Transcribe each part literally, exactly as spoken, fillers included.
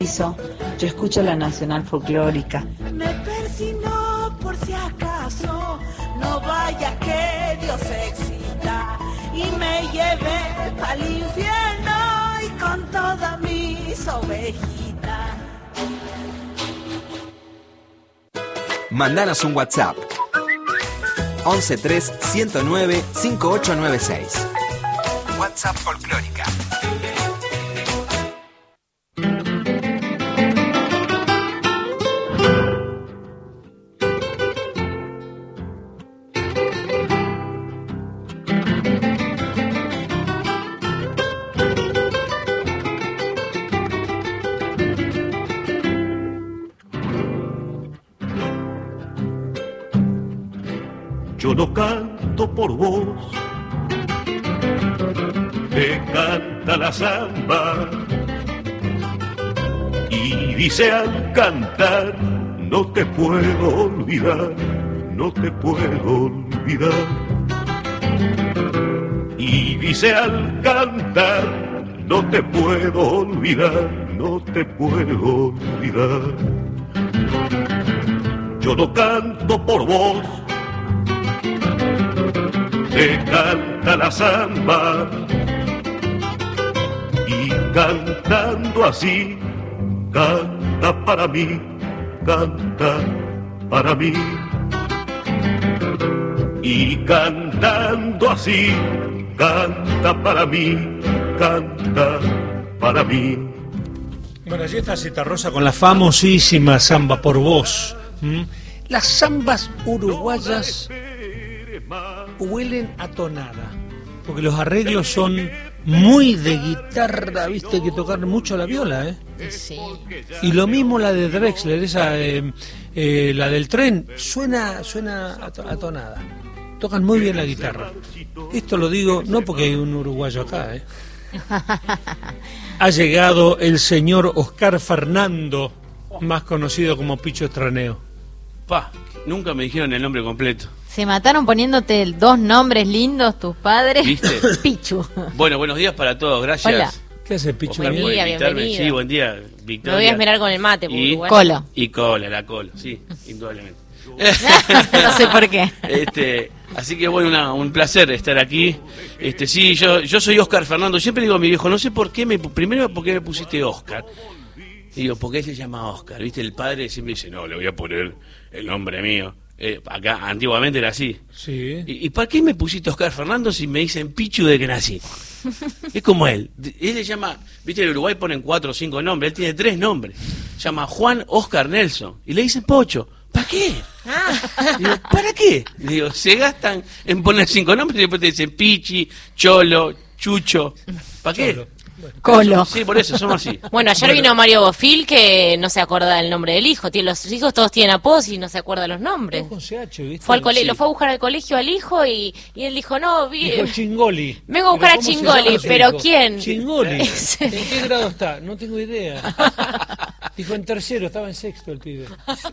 piso, yo escucho la Nacional Folclórica. Me persino por si acaso, no vaya que Dios excita y me lleve al infierno y con todas mis ovejitas. Mandanos un WhatsApp once tres ciento nueve cincuenta y ocho noventa y seis. WhatsApp Folclórica. Yo no canto por vos, te canta la samba y dice al cantar, no te puedo olvidar, no te puedo olvidar. Y dice al cantar, no te puedo olvidar, no te puedo olvidar. Yo no canto por vos, te canta la samba y cantando así, canta para mí, canta para mí. Y cantando así, canta para mí, canta para mí. Bueno, allí está Citarrosa con la famosísima Samba por Vos. ¿Mm? Las zambas uruguayas huelen a tonada, porque los arreglos son muy de guitarra, viste, hay que tocar mucho la viola, ¿eh? Sí. Y lo mismo la de Drexler, esa, eh, eh, la del tren, suena, suena a tonada. Tocan muy bien la guitarra. Esto lo digo no porque hay un uruguayo acá, ¿eh? Ha llegado el señor Oscar Fernando, más conocido como Picho Estraneo. Pa, nunca me dijeron el nombre completo. Se mataron poniéndote dos nombres lindos tus padres. ¿Viste? Pichu. Bueno, buenos días para todos, gracias. Hola. ¿Qué hace Pichu? Oscar, por Día, invitarme. bienvenido. Sí, buen día, Victoria. Me voy a esmerar con el mate, y Uruguay. Cola. Y cola, la cola, sí, indudablemente. No sé por qué. Este, así que bueno, una, un placer estar aquí. Este, sí, yo, yo soy Oscar Fernando. Siempre digo a mi viejo, no sé por qué me, primero por qué me pusiste Oscar. Y digo, ¿por qué se llama Oscar? ¿Viste? El padre siempre dice, no, le voy a poner el nombre mío. Eh, acá antiguamente era así. Sí. ¿Y, ¿Y para qué me pusiste Oscar Fernando si me dicen Pichu de que nací? Es como él. Él se llama, viste, en Uruguay ponen cuatro o cinco nombres, él tiene tres nombres. Se llama Juan Oscar Nelson. Y le dicen Pocho. ¿Para qué? Digo, ¿para qué? Digo, se gastan en poner cinco nombres y después te dicen Pichi, Cholo, Chucho. ¿Para qué? Cholo. Colo. Sí, por eso, somos así. Bueno, ayer Bueno. vino Mario Bofil, que no se acuerda del nombre del hijo. Tiene, los hijos todos tienen apodos y no se acuerda los nombres. Con C H, ¿viste? Fue al cole- Sí. Lo fue a buscar al colegio al hijo y, y él dijo, no, vi- Dijo Chingoli. vengo a buscar a ¿Pero cómo se Chingoli, llama su pero hijo? ¿quién? Chingoli. Ese. ¿En qué grado está? No tengo idea. Dijo en tercero, estaba en sexto el pibe.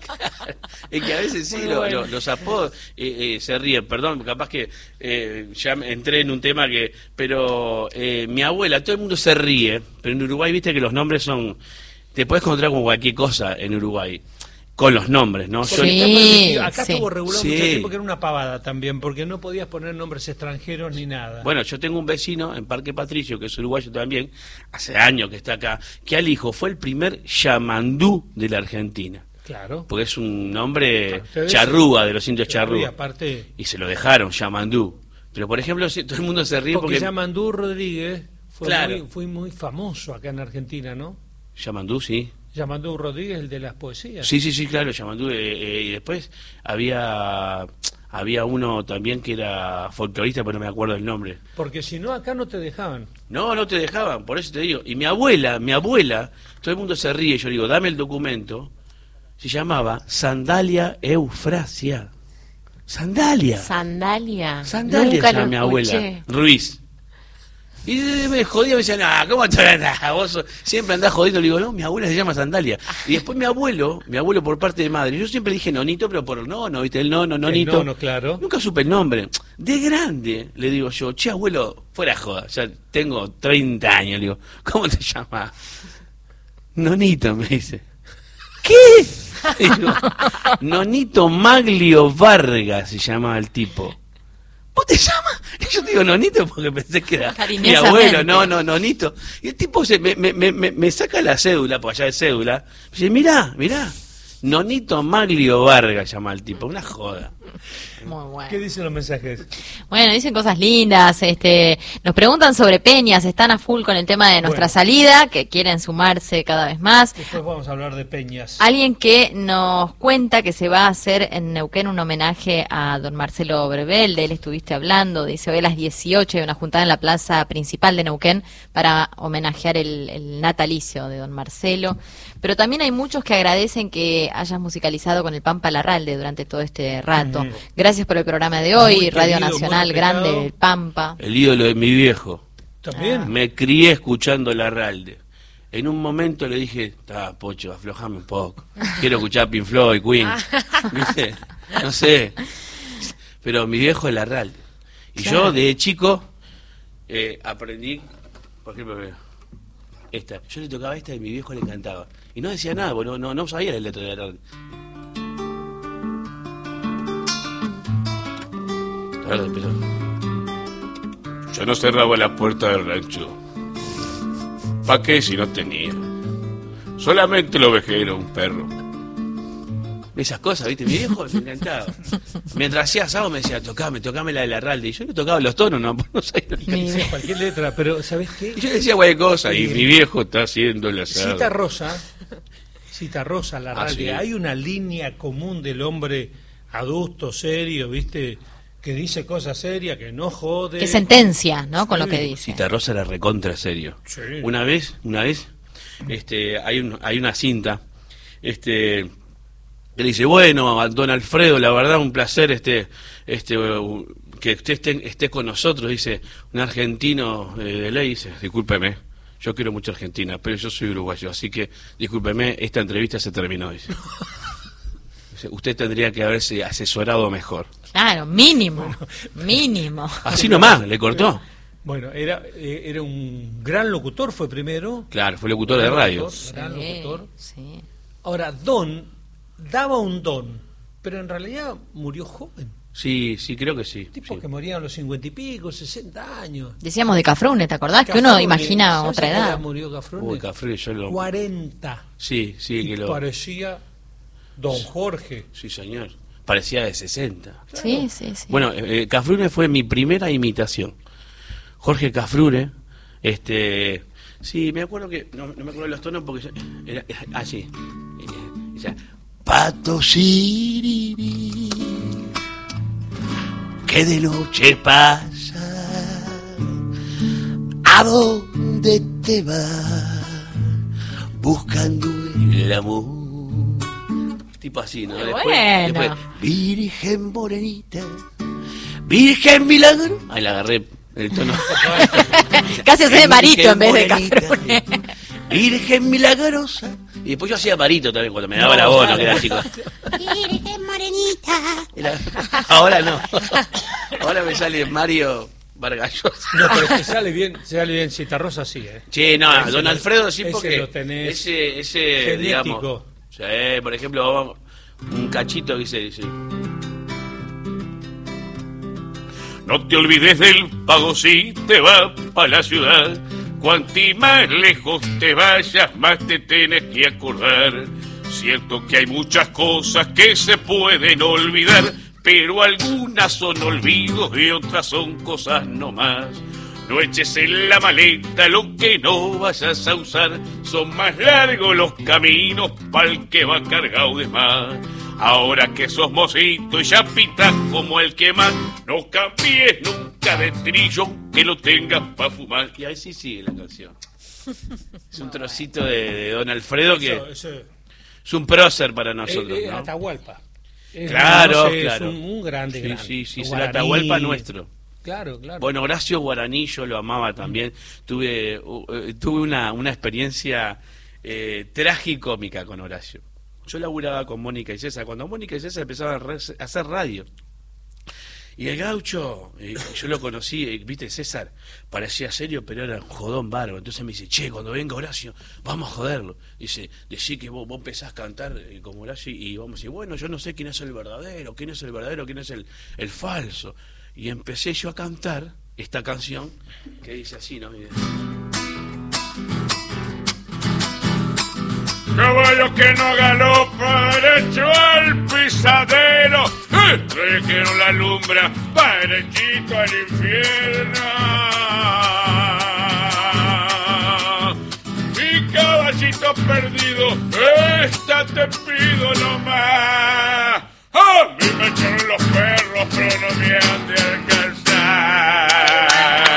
Es que a veces sí, Muy lo- bueno. lo- los apodos eh, eh, se ríen, perdón, capaz que eh, ya me entré en un tema que... Pero eh, mi abuela, todo el mundo se ríe, pero en Uruguay viste que los nombres son... Te puedes encontrar con cualquier cosa en Uruguay, con los nombres, ¿no? Yo- Sí. Está permitido. Acá sí. estuvo regulado Sí. mucho tiempo que era una pavada también, porque no podías poner nombres extranjeros ni nada. Bueno, yo tengo un vecino en Parque Patricio, que es uruguayo también, hace años que está acá, que al hijo fue el primer Yamandú de la Argentina. Claro. Porque es un nombre Ustedes- charrúa, de los indios Y charrúa. aparte, Y se lo dejaron, Yamandú. Pero por ejemplo, si- todo el mundo se ríe porque porque... Yamandú Rodríguez fue, Claro. muy, fue muy famoso acá en Argentina, ¿no? Yamandú, sí. Yamandú Rodríguez, el de las poesías. Sí, sí, sí, claro, Yamandú. eh, eh, y después había había uno también que era folclorista, pero no me acuerdo el nombre. Porque si no, acá no te dejaban. No, no te dejaban, por eso te digo. Y mi abuela, mi abuela, todo el mundo se ríe, yo digo, dame el documento. Se llamaba Sandalia Eufrasia. Sandalia. Sandalia. Sandalia Nunca se llama lo mi abuela. escuché. Ruiz. Y me jodía, me decía, no, ¿cómo te andás? Vos sos- siempre andás jodiendo. Le digo, no, mi abuela se llama Sandalia. Y después mi abuelo, mi abuelo por parte de madre, yo siempre dije nonito, pero por no, no, viste, el nono, nonito. El nono, claro. Nunca supe el nombre. De grande, le digo yo, che, abuelo, fuera joda, ya tengo treinta años, le digo, ¿cómo te llamas? Nonito, me dice. ¿Qué? Digo, Nonito Maglio Vargas se llamaba el tipo. ¿Vos te llamas? Y yo digo Nonito porque pensé que era mi abuelo. No, no, Nonito. Y el tipo se, me, me, me, me saca la cédula, porque allá es cédula. Me dice, mirá, mirá. Nonito Maglio Vargas llama el tipo. Una joda. Muy bueno. ¿Qué dicen los mensajes? Bueno, dicen cosas lindas, este, nos preguntan sobre peñas, están a full con el tema de nuestra Bueno. salida, que quieren sumarse cada vez más. Después vamos a hablar de peñas. Alguien que nos cuenta que se va a hacer en Neuquén un homenaje a don Marcelo Brevel, de él estuviste hablando, dice hoy a las dieciocho hay una juntada en la plaza principal de Neuquén para homenajear el, el natalicio de don Marcelo. Pero también hay muchos que agradecen que hayas musicalizado con el Pampa Larralde durante todo este rato. Ujú. Gracias por el programa de hoy, Muy Radio querido, Nacional muy Grande, respetado. el Pampa. El ídolo de mi viejo. ¿También? Me crié escuchando Larralde. En un momento le dije, está, Pocho, aflojame un poco. Quiero escuchar Pink Floyd, Queen. ¿Viste? No sé. Pero mi viejo es Larralde. Y Claro. yo, de chico, eh, aprendí, por ejemplo, esta. Yo le tocaba esta y mi viejo le encantaba. Y no decía nada, porque no, no, no sabía la letra de Larralde. Larralde empezó. Yo no cerraba la puerta del rancho. ¿Pa' qué si no tenía? Solamente el ovejero, un perro. Esas cosas, ¿viste? Mi viejo me encantaba. Mientras hacía asado me decía, tocame, tocame la de Larralde. Y yo le tocaba los tonos, no, no sabía lo que Mi decía. Cualquier letra, pero ¿sabés qué? Y yo le decía cualquier cosa, y mi viejo está haciendo el asado. Cita Rosa, Cita Rosa, la Ah, sí. hay una línea común del hombre adulto, serio, ¿viste? Que dice cosas serias, que no jode. Que sentencia, ¿no? Con lo que dice. Cita Rosa era recontra serio. Sí. Una vez, una vez, este, hay un, hay una cinta, este, que le dice, bueno, don Alfredo, la verdad un placer, este, este, uh, que usted esté, esté con nosotros, dice, un argentino eh, de ley, dice, discúlpeme, yo quiero mucho Argentina, pero yo soy uruguayo, así que, discúlpeme, esta entrevista se terminó, dice. Dice, usted tendría que haberse asesorado mejor. Claro, mínimo, mínimo. Así nomás, le cortó. Bueno, era, eh, era un gran locutor, fue primero. Claro, fue locutor de Gran radio. locutor, gran Sí, locutor. sí. Ahora, don, daba un don, pero en realidad murió joven. Sí, sí, creo que sí. Tipos sí. que morían a los cincuenta y pico, sesenta años. Decíamos de Cafrune, ¿te acordás? Que uno Cafrune, imagina ¿sabes otra a qué edad edad. murió Cafrune? Uy, Cafrune, yo lo... cuarenta. Sí, sí, Y que lo... parecía don Jorge. Sí, señor. Parecía de sesenta. Sí, sí, sí. Bueno, eh, Cafrune fue mi primera imitación. Jorge Cafrune, este... Sí, me acuerdo que... No, no me acuerdo de los tonos porque... yo- Era, era así. Eh, decía, Pato Siriri, que de noche pasa, ¿a dónde te vas? Buscando el amor. Tipo así, ¿no? Muy Después, bueno. después, Virgen morenita, Virgen milagro. Ahí la agarré el tono. Casi hace de Marito Virgen en vez de morenita, Cafrune. Virgen milagrosa. Y después yo hacía Marito también cuando me daba No, la voz, claro. ¿no? Que era chico. Virgen morenita. Era- Ahora no. Ahora me sale Mario Vargallosa. No, pero es que sale bien, sale bien Cita Rosa, sí, ¿eh? Che, no, Ese don lo- Alfredo sí ese porque lo tenés ese, ese genético. digamos, sí, por ejemplo, vamos, un cachito que dice, dice, No te olvides del pago si te vas para la ciudad. Cuanti más lejos te vayas, más te tienes que acordar. Cierto que hay muchas cosas que se pueden olvidar, pero algunas son olvidos y otras son cosas nomás. No eches en la maleta lo que no vayas a usar. Son más largos los caminos pa'l que va cargado de más. Ahora que sos mocito y ya pitas como el que más, no cambies nunca de trillo que lo tengas pa' fumar. y ahí sí sigue la canción. Es un trocito de, de don Alfredo que Eso, eso, es un prócer para nosotros, eh, eh, ¿no? Atahualpa. Es, Claro, no sé, claro. Es un, un grande, Sí, grande. sí, sí, es el Guaraní. Atahualpa nuestro. Claro, claro. Bueno, Horacio Guaraní yo lo amaba también. Tuve uh, eh, tuve una, una experiencia eh, tragicómica con Horacio. Yo laburaba con Mónica y César, cuando Mónica y César empezaban a, re- a hacer radio. Y el gaucho, eh, yo lo conocí, eh, viste, César, parecía serio, pero era un jodón bárbaro. Entonces me dice, che, cuando venga Horacio, vamos a joderlo. Dice, decí que vos, vos empezás a cantar eh, como Horacio y vamos a decir, bueno, yo no sé quién es el verdadero, quién es el verdadero, quién es el, el falso. Y empecé yo a cantar esta canción que dice así, ¿no? Caballo que no galopa derecho al pisadero, eh, trajeron la lumbra derechito al infierno. Mi caballito perdido, esta te pido nomás. A mí me echaron los perros, pero no me han de alcanzar.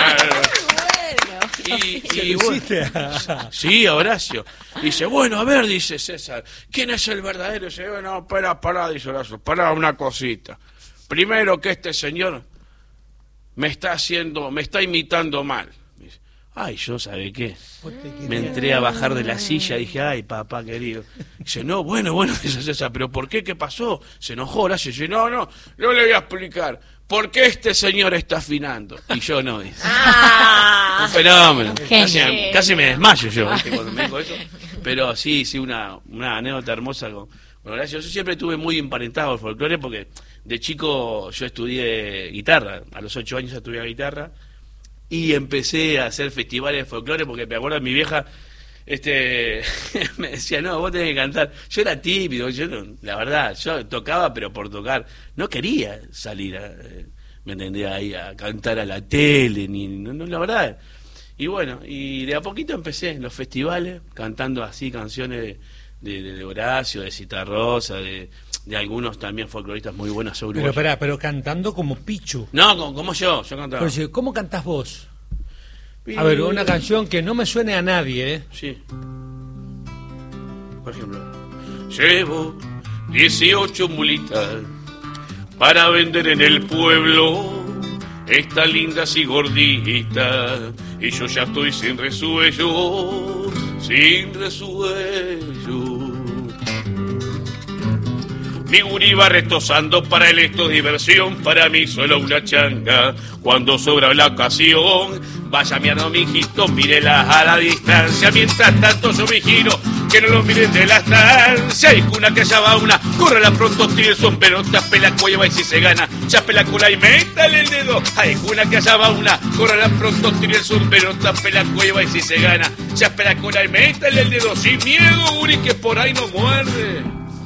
Y, ¿Se y lo bueno, hiciste a- sí, a Horacio. Dice, bueno, a ver, dice César, ¿quién es el verdadero? Dice, bueno, espera, pará, dice Horacio, pará una cosita. Primero que este señor me está haciendo, me está imitando mal. Dice, ay, yo, ¿sabe qué? Me entré a bajar de la silla y dije, ay, papá querido. Dice, no, bueno, bueno, dice César, pero ¿por qué? ¿Qué pasó? Se enojó Horacio. Dice, no, no, no le voy a explicar. ¿Por qué este señor está afinando? Y yo no, dice. Ah. Un fenómeno. Casi, Genio. casi me desmayo yo, ¿viste? Cuando me dijo eso. Pero sí, sí, una, una anécdota hermosa con, con Horacio. Yo siempre estuve muy emparentado al folclore porque de chico yo estudié guitarra. A los ocho años estudié guitarra y empecé a hacer festivales de folclore porque me acuerdo mi vieja este me decía, no, vos tenés que cantar. Yo era tímido, yo no, la verdad, yo tocaba pero por tocar. No quería salir a... me entendía ahí a cantar a la tele, ni no, no, la verdad. Y bueno, y de a poquito empecé en los festivales, cantando así canciones de, de, de, de Horacio, de Citarrosa, de, de algunos también folcloristas muy buenos Pero uruguayos. esperá, pero cantando como Pichu. No, como, como yo, yo cantaba. Pero, dice, ¿cómo cantás vos? A ver, una canción que no me suene a nadie, ¿eh? Sí. Por ejemplo. Llevo dieciocho mulitas para vender en el pueblo, esta linda y gordita, y yo ya estoy sin resuello, sin resuello. Mi guri va retosando, para él esto es diversión, para mí solo una changa. Cuando sobra la ocasión, vaya mi mijito, mírela a la distancia. Mientras tanto yo me giro, que no lo miren de la estancia. Y una que allá va una, córrela pronto, tire el sombrero, tape la cueva y si se gana, chape la cola y métale el dedo. Ay, una que allá va una, córrela pronto, tire el sombrero, tape la cueva y si se gana, chape la cola y métale el dedo. Sin miedo, guri, que por ahí no muerde.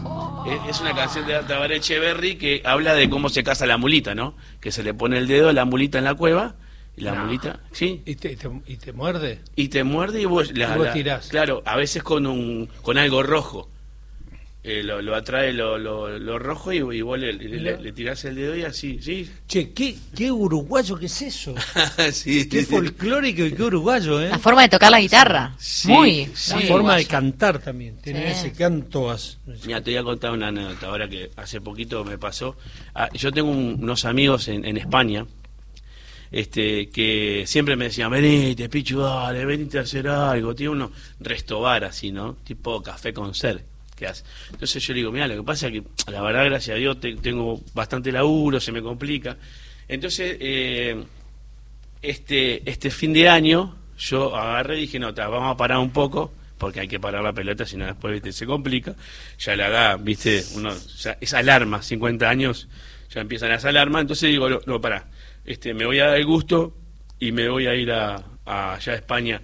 Es una canción de Tabaré Echeverry que habla de cómo se casa la mulita, ¿no? Que se le pone el dedo a la mulita en la cueva y la No. mulita, sí, ¿Y te, y te, y te muerde? y te muerde y vos, la, Y vos la- tirás. claro, a veces con un con algo rojo. Eh, lo, lo atrae lo, lo, lo rojo y, y vos le, le, le- le tirás el dedo y así, sí. Che, ¿qué, qué uruguayo que es eso? sí, Qué sí, sí. folclórico y qué uruguayo, ¿eh? La forma de tocar la guitarra. Sí, muy, sí. La muy forma de uruguayo. cantar también. Tiene Sí. ese canto. as- Mira, te voy a contar una anécdota ahora que hace poquito me pasó. Ah, yo tengo un- unos amigos en, en España este que siempre me decían, venite, Pichu, dale, venite a hacer algo. Tiene unos restobar así, ¿no? Tipo café con ser. Que hace. Entonces yo le digo, mira, lo que pasa es que, la verdad, gracias a Dios, te- tengo bastante laburo, se me complica. Entonces, eh, este, este fin de año, yo agarré y dije, no, ta, vamos a parar un poco, porque hay que parar la pelota, si no después, viste, se complica. Ya la edad, viste, uno, ya, esa alarma, cincuenta años, ya empiezan las alarmas. Entonces digo, no, no, pará, este, me voy a dar el gusto y me voy a ir a, a allá a España.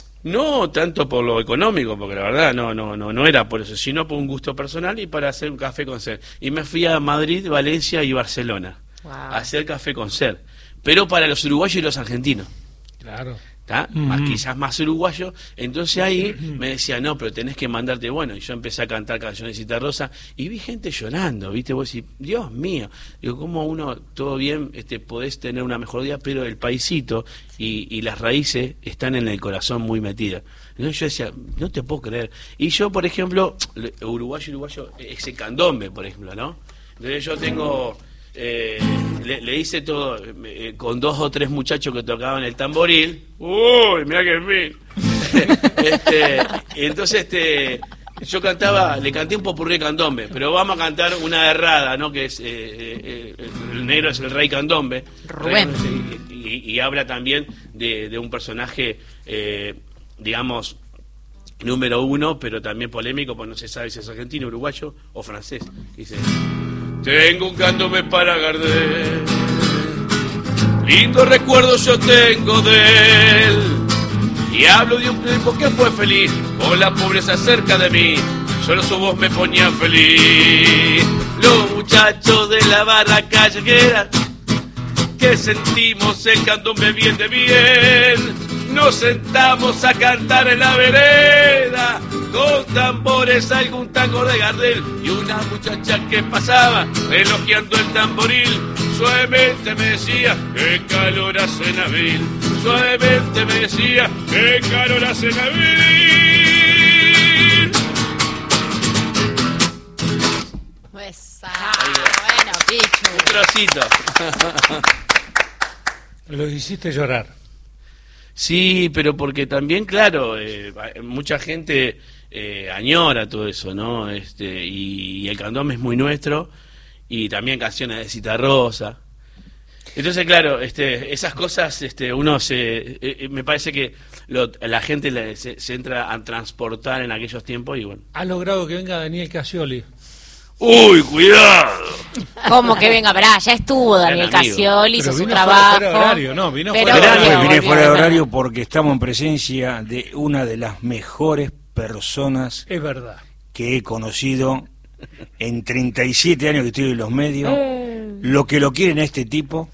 No tanto por lo económico, porque la verdad no no no no era por eso, sino por un gusto personal y para hacer un café con ser. Y me fui a Madrid, Valencia y Barcelona Wow. a hacer café con ser, pero para los uruguayos y los argentinos. Claro. ¿Tá? Más, quizás más uruguayo. Entonces ahí me decía, no, pero tenés que mandarte. Bueno, y yo empecé a cantar canciones de Citarrosa y vi gente llorando, ¿viste? Vos decís, Dios mío, digo, ¿cómo uno, todo bien, este, podés tener una mejor día, pero el paisito y, y las raíces están en el corazón muy metidas? Entonces yo decía, no te puedo creer. Y yo, por ejemplo, uruguayo, uruguayo, ese candombe, por ejemplo, ¿no? Entonces yo tengo... Eh, le, le hice todo eh, con dos o tres muchachos que tocaban el tamboril. Uy, mira que fin. este, entonces este Yo cantaba, le canté un popurrí de candombe, pero vamos a cantar una errada, ¿no? Que es, eh, eh, eh, el negro es el rey candombe. Rubén. Y, y, y habla también de, de un personaje, eh, digamos, número uno, pero también polémico, pues no se sabe si es argentino, uruguayo o francés. Dice, tengo un candombe para Gardel, lindo recuerdo yo tengo de él, y hablo de un tiempo que fue feliz, con la pobreza cerca de mí, solo su voz me ponía feliz. Los muchachos de la barra callejera, que sentimos el candombe bien de bien, nos sentamos a cantar en la vereda, con tambores algún tango de Gardel, y una muchacha que pasaba elogiando el tamboril, suavemente me decía, qué calor hace en abril, suavemente me decía, qué calor hace en abril. Esa. Bueno, Pichu. Un trocito. Los hiciste llorar. Sí, pero porque también, claro, eh, mucha gente eh, añora todo eso, ¿no? Este, y, y el candombe es muy nuestro, y también canciones de Citarrosa. Entonces, claro, este, esas cosas, este, uno se, eh, me parece que lo, la gente le, se, se entra a transportar en aquellos tiempos y bueno. Ha logrado que venga Daniel Casioli. ¡Uy, cuidado! ¿Cómo que venga? Pará, ya estuvo Daniel Gran amigo. Casioli, hizo Pero su vino trabajo. fuera de horario, no, vino Pero fuera de volvió, horario. Vine volvió, fuera de volvió. horario porque estamos en presencia de una de las mejores personas Es verdad. que he conocido en treinta y siete años que estoy en los medios. Lo que lo quieren a este tipo,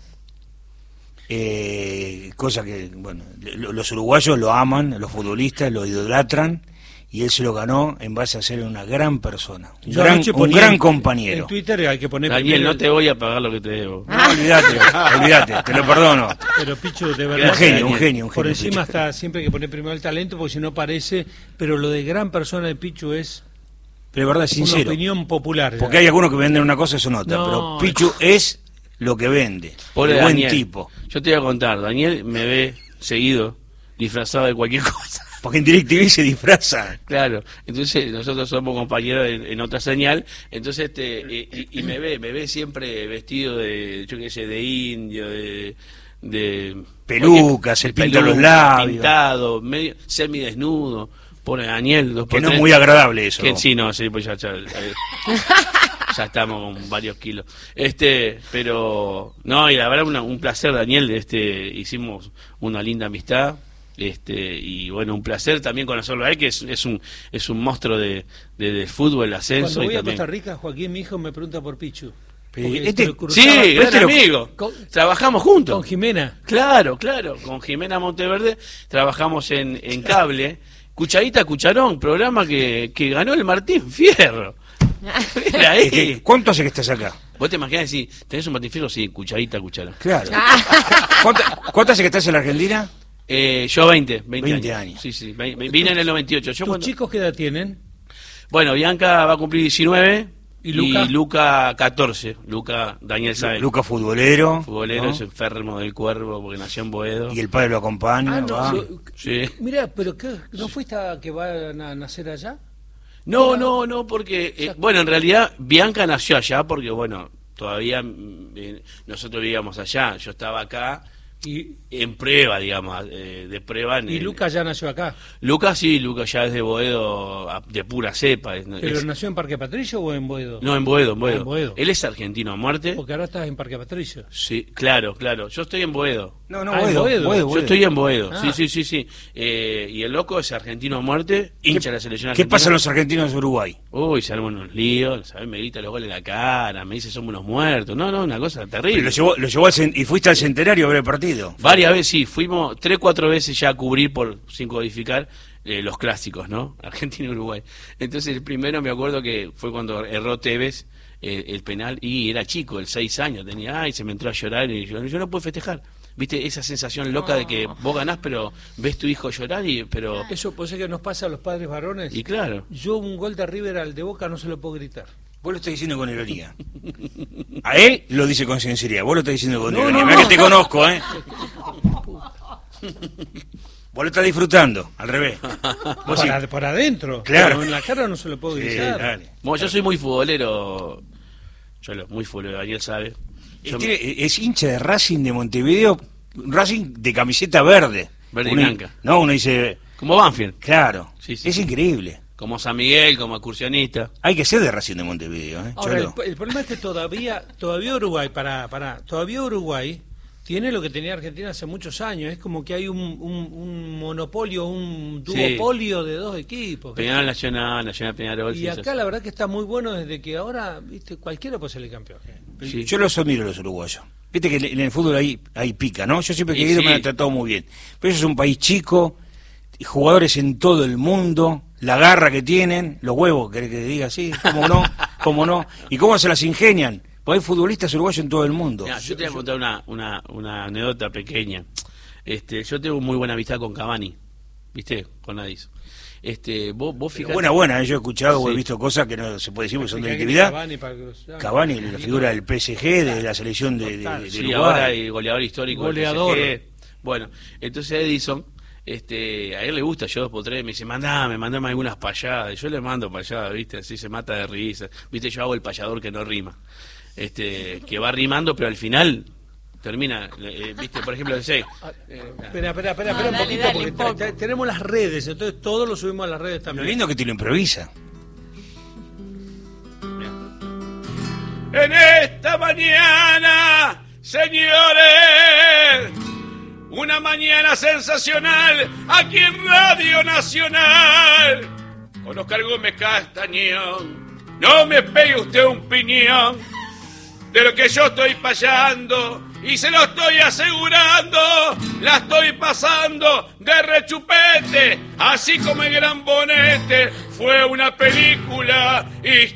eh, cosa que, bueno, lo- los uruguayos lo aman, los futbolistas lo idolatran, y él se lo ganó en base a ser una gran persona, un, Yo gran, anoche un ponía gran en- compañero. En Twitter hay que poner Daniel, primero- no te voy a pagar lo que te debo. No, olvídate, olvídate, te lo perdono. Pero Pichu, de Un verdad. genio, que un genio, un Por genio, encima Pichu. está siempre hay que poner primero el talento, porque si no parece. Pero lo de gran persona de Pichu es Pero de verdad, una sincero. opinión popular. Porque hay algunos que venden una cosa y son otra, No. pero Pichu es lo que vende. Pobre el buen Daniel. tipo. Yo te voy a contar, Daniel me ve seguido, disfrazado de cualquier cosa. Porque en DirecTV se disfraza. Claro, entonces nosotros somos compañeros en, en otra señal, entonces este, y, y- y me ve, me ve siempre vestido de, yo qué sé, de indio, de, de Pelucas, se de pinta los peluca, labios. pintado, medio semidesnudo, pone Daniel, dos Que por no es tres. muy agradable eso. Que sí, no, sí, pues ya, ya, eh, ya estamos con varios kilos. Este, pero no, y la verdad una- un placer, Daniel, este, hicimos una linda amistad. Este, y bueno, un placer también conocerlo a él, que es, es un es un monstruo de, de, de fútbol, ascenso. Cuando y voy a también... Costa Rica, Joaquín, mi hijo, me pregunta por Pichu. Pero Porque este- lo cruzaba Sí, gran Este lo- amigo. con- Trabajamos juntos. con Jimena. Claro, claro, con Jimena Monteverde trabajamos en, en cable, Cucharita a Cucharón, programa que, que ganó el Martín Fierro. Mira Es que, ahí. ¿cuánto hace que estás acá? ¿Vos te imaginás si tenés un Martín Fierro? Sí, Cucharita a Cucharón. Claro. ¿Cuánto, cuánto hace que estás en la Argentina? Eh, yo veinte, veinte, veinte años. años. Sí, sí, ve- ve- vine en el noventa y ocho. Yo ¿Tus cuando- chicos qué edad tienen? Bueno, Bianca va a cumplir diecinueve ¿Y Luca? Luca catorce. Luca, Daniel sabe. Luca futbolero. Futbolero, ¿no? es enfermo del cuervo porque nació en Boedo. Y el padre lo acompaña. Ah, no, va. lo- Sí. Mirá, pero ¿qué? ¿No fuiste a que van a nacer allá? No, no, no, porque, eh, bueno, en realidad Bianca nació allá porque, bueno, todavía mm, eh, nosotros vivíamos allá, yo estaba acá Y, en prueba, digamos, eh, de prueba. En, y en- Lucas ya nació acá. Lucas sí, Lucas ya es de Boedo, a- de pura cepa. es- ¿Pero es- nació en Parque Patricio o en Boedo? no, en Boedo, en Boedo. Ah, en Boedo. Él es argentino a muerte. Porque ahora estás en Parque Patricio. Sí, claro, claro. Yo estoy en Boedo. No, no, Ah, en Boedo, Boedo. Boedo, Yo Boedo. estoy en Boedo, Ah. sí, sí, sí, sí. Eh, y el loco es argentino a muerte, hincha de la selección ¿Qué argentina. pasa a los argentinos de Uruguay? Uy, se arman unos líos, ¿sabes? Me grita los goles en la cara, me dice somos unos muertos. No, no, una cosa Pero terrible. lo llevó, lo llevó al cen- y fuiste al centenario a ver el partido. Varias veces, sí, fuimos tres, cuatro veces ya a cubrir, por sin codificar, eh, los clásicos, ¿no? Argentina y Uruguay. Entonces el primero me acuerdo que fue cuando erró Tevez eh, el penal y era chico, el seis años tenía, ay, se me entró a llorar y yo, yo no puedo festejar. ¿Viste? Esa sensación loca de que vos ganás, pero ves tu hijo llorar y, pero... Eso pues es que nos pasa a los padres varones. Y claro. Yo un gol de River al de Boca no se lo puedo gritar. Vos lo estás diciendo con ironía. A él lo dice con sinceridad. Vos lo estás diciendo con No, ironía. no, Mirá no. que te conozco, ¿eh? Vos lo estás disfrutando, al revés. Vos Por, sí. ad- por adentro. Claro. Pero en la cara no se lo puedo Sí, guisar. dale. Bueno, yo soy muy futbolero. Yo lo, muy futbolero, Daniel sabe. Yo Tiene- es hincha de Racing de Montevideo, Racing de camiseta verde. Verde y Uno- blanca. No, uno dice, Como Banfield, claro, Sí, sí, es sí. increíble. como San Miguel, como excursionista. Hay que ser de Racing de Montevideo, ¿eh? Ahora, el, Cholo. el problema es que todavía, todavía Uruguay, para, para, todavía Uruguay tiene lo que tenía Argentina hace muchos años. Es como que hay un, un, un monopolio, un Sí. duopolio de dos equipos. Peñarol Nacional, Nacional Peñarol. Y sí, acá eso. la verdad que está muy bueno desde que ahora, viste, cualquiera puede salir campeón. Sí. Yo los admiro a los uruguayos. Viste que en el fútbol hay, hay pica, ¿no? Yo siempre que he Y ido sí. me han tratado muy bien. Pero eso es un país chico, y jugadores en todo el mundo, la garra que tienen, los huevos, ¿querés que te diga así? ¿Cómo no? ¿Cómo no? ¿Y cómo se las ingenian? Porque hay futbolistas uruguayos en todo el mundo. Mirá, yo te voy a contar una, una, una anécdota pequeña. Este, yo tengo muy buena amistad con Cavani, ¿viste? Con Adis. Este, vos, vos Pero fijate- buena, buena, ¿eh? Yo he escuchado o he Sí. visto cosas que no se puede decir porque son de Fíjate que intimidad. Cavani, para que los llamen. Cavani, la figura del P S G, de la selección de, de, de Sí, Uruguay. ahora hay goleador histórico. del Goleador. P S G. Bueno, entonces Edison, este, a él le gusta, yo dos por tres, me dice, mandame, mandame algunas payadas. Y yo le mando payadas, ¿viste? Así se mata de risa. ¿Viste? Yo hago el payador que no rima. Este, que va rimando, pero al final termina, eh, ¿viste? Por ejemplo, dice, eh, Espera, espera, espera, No, espera un dale, poquito, dale, porque un ta- poco. ta- tenemos las redes, entonces todo lo subimos a las redes Lo también. lindo que te lo improvisa. En esta mañana, señores, una mañana sensacional aquí en Radio Nacional. Con Oscar Gómez Castañón, no me pegue usted un piñón de lo que yo estoy pasando y se lo estoy asegurando, la estoy pasando de rechupete, así como el Gran Bonete fue una película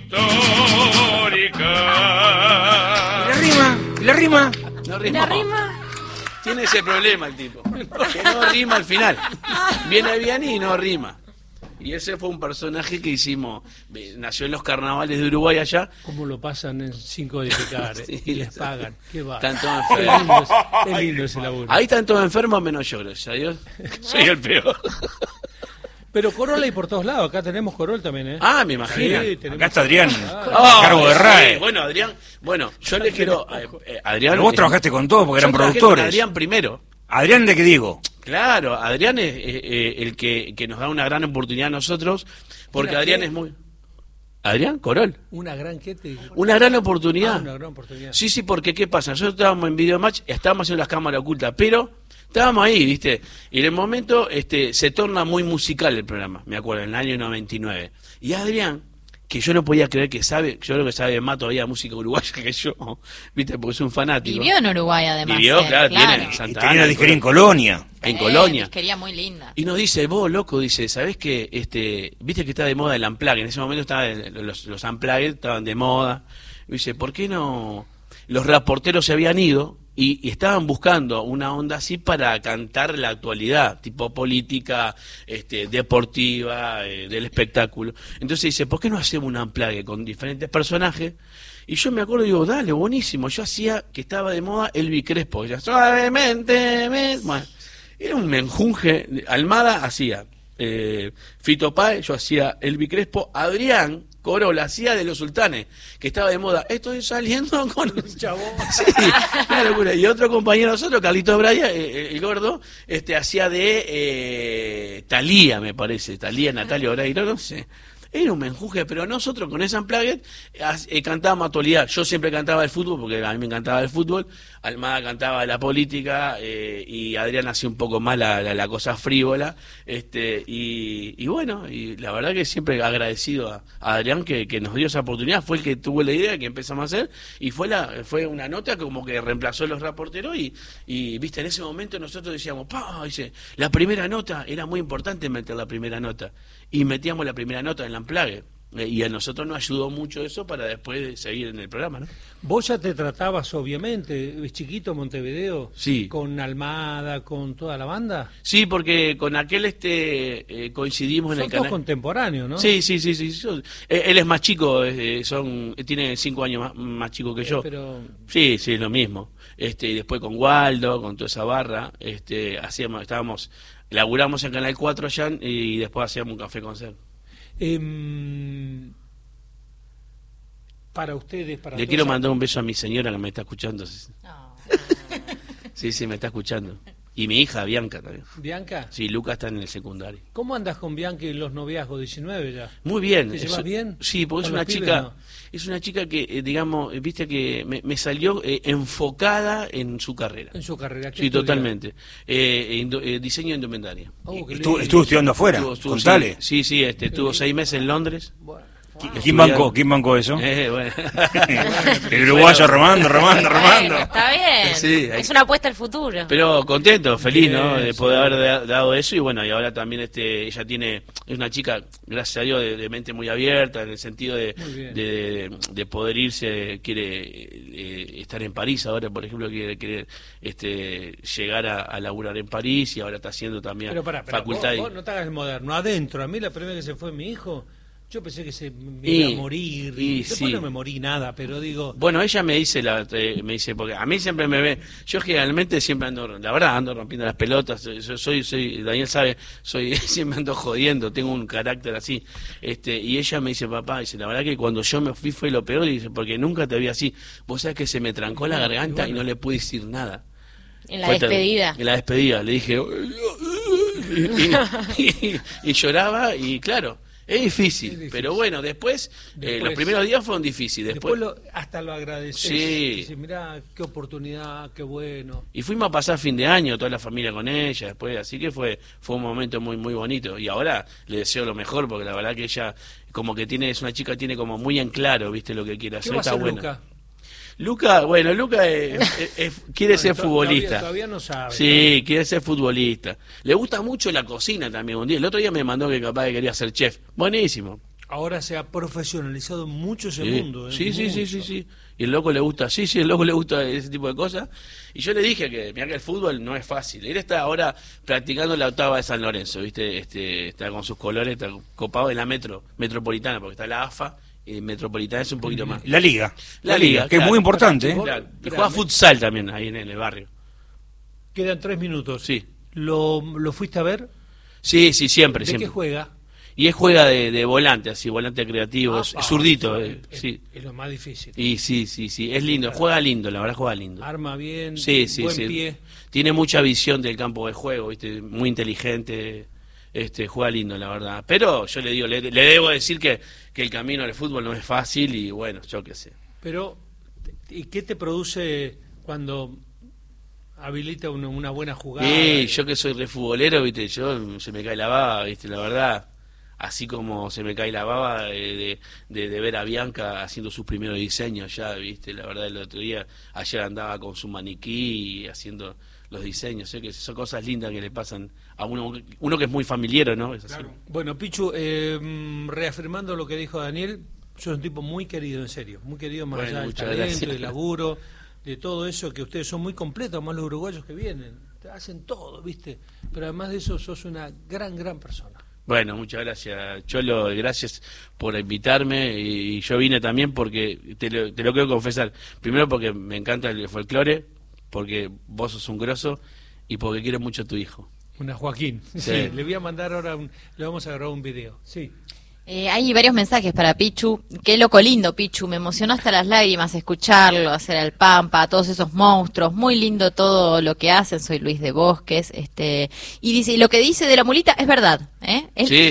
histórica. ¿Y la rima? ¿Y la rima? no rima. ¿La rima? Tiene ese problema el tipo, que no rima al final. Viene bien y no rima. Y ese fue un personaje que hicimos, eh, nació en los carnavales de Uruguay allá. ¿Cómo lo pasan en sin codificar eh? Sí, y les sí. pagan? Qué va. Están todos Qué enfermos. lindo, es- qué lindo ese laburo. Ahí están todos enfermos menos yo, gracias a Dios. Soy el peor. Pero Corolla y por todos lados, acá tenemos Corol también, ¿eh? Ah, me imagino. Sí, tenemos- Acá está Adrián, Ah, a cargo de sí, RAE. Bueno, Adrián, bueno, yo le quiero... eh, eh, Adrián, Pero vos eh, trabajaste con todos porque yo eran trabajé productores. con Adrián primero. Adrián, ¿de qué digo? Claro, Adrián es eh, eh, el que, que nos da una gran oportunidad a nosotros, porque ¿Una Adrián qué? es muy... Adrián, Corol. Una gran que te digo. Una gran oportunidad. Ah, una gran oportunidad. Sí, sí, porque ¿qué pasa? Nosotros estábamos en Videomatch, estábamos haciendo las cámaras ocultas, pero estábamos ahí, ¿viste? Y en el momento este, se torna muy musical el programa, me acuerdo, en el año noventa y nueve. Y Adrián, que yo no podía creer que sabe, yo creo que sabe más todavía música uruguaya que yo, ¿viste? Porque es un fanático. Vivió en Uruguay además. Vivió, él, claro, tiene en Y Santa tenía Ana, una en disquería en Colonia. Colonia. En Eh, Colonia. disquería muy linda. Y nos dice, vos, loco, dice, ¿sabés que este, viste que está de moda el Unplugged? En ese momento estaba el- los, los Unplugged estaban de moda. Y dice, ¿por qué no? Los reporteros se habían ido y, y estaban buscando una onda así para cantar la actualidad, tipo política, este, deportiva, eh, del espectáculo. Entonces dice, ¿por qué no hacemos un Unplugged con diferentes personajes? Y yo me acuerdo y digo, dale, buenísimo. Yo hacía que estaba de moda Elvi Crespo. Ya, suavemente, me... Bueno, era un menjunje. Almada hacía eh, Fito Páez, yo hacía Elvi Crespo. Adrián Corolla hacía de los Sultanes, que estaba de moda. Estoy saliendo con un Chabón. Sí, una locura. Y otro compañero nosotros, Carlito Braya, eh, el gordo, este hacía de eh, Talía, me parece. Talía, Natalia Oreiro, no sé. Era un menjuje, pero nosotros con ese Unplugged eh, cantábamos actualidad. Yo siempre cantaba el fútbol, porque a mí me encantaba el fútbol. Almada cantaba la política eh, y Adrián hacía un poco más la, la, la cosa frívola. este y, y bueno, y la verdad que siempre agradecido a, a Adrián que, que nos dio esa oportunidad. Fue el que tuvo la idea que empezamos a hacer y fue la fue una nota como que reemplazó a los reporteros y, y viste, en ese momento nosotros decíamos, pa, dice, la primera nota, era muy importante meter la primera nota. Y metíamos la primera nota en la Unplugged. Eh, y a nosotros nos ayudó mucho eso para después seguir en el programa, ¿no? Vos ya te tratabas, obviamente, es chiquito Montevideo, Sí. con Almada, con toda la banda. Sí, porque con aquel este eh, coincidimos en Son el todos canal. contemporáneos, ¿no? Sí, sí, sí, sí. Yo- eh, él es más chico, eh, son tiene cinco años más, más chico que yo. Eh, pero Sí, sí, lo mismo. Este, y después con Waldo, con toda esa barra, este, hacíamos, estábamos laburamos en Canal cuatro allá y después hacíamos un café con Ser. Eh, para ustedes, para Le todos, quiero mandar un beso a mi señora que me está escuchando. Sí, sí, me está escuchando. Y mi hija, Bianca, también. ¿Bianca? Sí, Lucas está en el secundario. ¿Cómo andas con Bianca y los noviazgos? diecinueve ya. Muy bien. ¿Te llevas Eso- bien? Sí, porque es ¿Con una los pibes, chica, no? es una chica que, eh, digamos, eh, viste que me, me salió eh, enfocada en su carrera. En su carrera. ¿qué Sí, estudia? totalmente. Eh, indo- eh, diseño de indumentaria. Oh, qué Estuvo, lindo. estuvo estudiando afuera, Estuvo- estuvo- contale. Sí, sí, este, estuvo seis meses en Londres. Bueno, ¿Quién Estudiando. bancó? ¿Quién bancó eso? Eh, bueno. El uruguayo remando, remando, Bueno, remando. está bien. Sí, hay- Es una apuesta al futuro. Pero contento, feliz, ¿no? Bien, De sí. poder haber da- dado eso y bueno, y ahora también este, ella tiene, es una chica, gracias a Dios, de, de mente muy abierta en el sentido de, Muy bien. de, de poder irse, quiere eh, estar en París ahora, por ejemplo, quiere, quiere este, llegar a, a laburar en París y ahora está haciendo también Pero pará, pero facultad. vos, y- vos no te hagas el moderno. Adentro, a mí la primera vez que se fue mi hijo, yo pensé que se me Y- iba a morir. y Después sí. no me morí nada, pero digo... Bueno, ella me dice, la, eh, me dice, porque a mí siempre me ve, yo generalmente siempre ando, la verdad, ando rompiendo las pelotas, soy, soy, soy Daniel sabe, soy siempre ando jodiendo, tengo un carácter así, este, y ella me dice, papá, dice, la verdad que cuando yo me fui fue lo peor, y dice, porque nunca te vi así, vos sabés que se me trancó la garganta y no le pude decir nada. En la Fue ter- despedida. En la despedida, le dije, y, y- y lloraba, y claro, es difícil, Es difícil. pero bueno, después, eh, Después- los primeros días fueron difíciles, Después, después... lo- hasta lo agradeces. Sí. Dices, mirá, qué oportunidad, qué bueno. Y fuimos a pasar fin de año, toda la familia con ella, después, así que fue fue un momento muy muy bonito. Y ahora le deseo lo mejor, porque la verdad que ella, como que tiene, es una chica, tiene como muy en claro, viste, lo que quiere ¿Qué hacer, va a está hacer buena. Luca? Luca, bueno, Luca es- es- es- quiere Bueno, ser to- futbolista. Todavía, todavía no sabe. Sí, quiere ser futbolista. Le gusta mucho la cocina también. Un día, el otro día me mandó que capaz que quería ser chef. Buenísimo. Ahora se ha profesionalizado mucho ese Sí, mundo. ¿eh? sí, sí, sí, Mucho. sí, sí. Y el loco le gusta, sí, sí, el loco le gusta ese tipo de cosas. Y yo le dije que, mira que el fútbol no es fácil. Él está ahora practicando la octava de San Lorenzo, ¿viste? Este, está con sus colores, está copado en la metro, metropolitana, porque está la A F A, y metropolitana es un poquito más. La liga. La liga, que es claro. muy importante. ¿eh? Claro. Y Espérame. juega futsal también ahí en el barrio. Quedan tres minutos. Sí. ¿Lo, lo fuiste a ver? Sí, sí, siempre, ¿De siempre. qué juega? Y él juega de, de volante, así, volante creativo, es Ah, zurdito, ah, eh, es, sí. es lo más difícil. Y sí, sí, sí, es lindo, juega lindo, la verdad juega lindo. Arma bien, Sí, sí, buen sí. pie. Tiene mucha visión del campo de juego, ¿viste? Muy inteligente, este, juega lindo, la verdad. Pero yo le digo, le, le debo decir que, que el camino al fútbol no es fácil y bueno, yo qué sé. Pero, ¿y qué te produce cuando habilita una, una buena jugada? Y yo que soy re futbolero, ¿viste? Yo se me cae la baba, ¿viste? La verdad, así como se me cae la baba eh, de, de, de ver a Bianca haciendo sus primeros diseños ya, ¿viste? La verdad, el otro día, ayer andaba con su maniquí y haciendo los diseños, sé que son cosas lindas que le pasan a uno, uno que es muy familiar, ¿no? Es así. Claro. Bueno, Pichu, eh, mm, reafirmando lo que dijo Daniel, sos un tipo muy querido, en serio, muy querido más Bueno, allá del muchas talento, gracias. del laburo, de todo eso, que ustedes son muy completos, más los uruguayos que vienen, hacen todo, ¿viste? Pero además de eso, sos una gran, gran persona. Bueno, muchas gracias, Cholo, gracias por invitarme y yo vine también porque, te lo, te lo quiero confesar, primero porque me encanta el folclore, porque vos sos un grosso y porque quiero mucho a tu hijo. Una Joaquín. Sí. Sí. Le voy a mandar ahora, un, le vamos a grabar un video. Sí. Eh, hay varios mensajes para Pichu. Qué loco lindo, Pichu. Me emocionó hasta las lágrimas escucharlo, hacer al Pampa, a todos esos monstruos. Muy lindo todo lo que hacen. Soy Luis de Bosques. este Y dice, y lo que dice de la mulita es verdad. ¿eh? Es- Sí,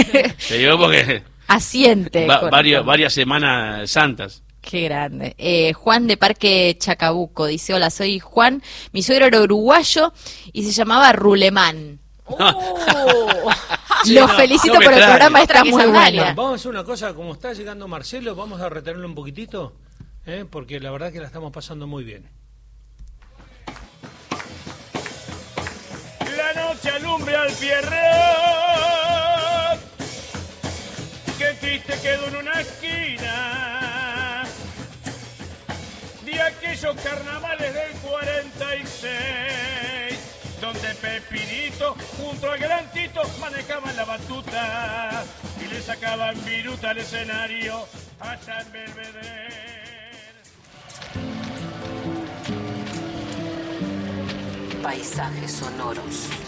te digo porque Asiente. va- con- varios, con- varias semanas santas. Qué grande. Eh, Juan de Parque Chacabuco dice, hola, soy Juan. Mi suegro era uruguayo y se llamaba Rulemán. Oh. Sí, Los no, felicito no me por el extraña. programa, está Otra que muy sandalia. bueno. Vamos a hacer una cosa, como está llegando Marcelo, vamos a retenerlo un poquitito, ¿eh? Porque la verdad que la estamos pasando muy bien. La noche alumbra al Pierrot, que triste quedó en una esquina de aquellos carnavales del cuarenta y seis, donde Pepinito junto al gran Tito manejaban la batuta y le sacaban viruta al escenario allá en Belvedere. Paisajes sonoros.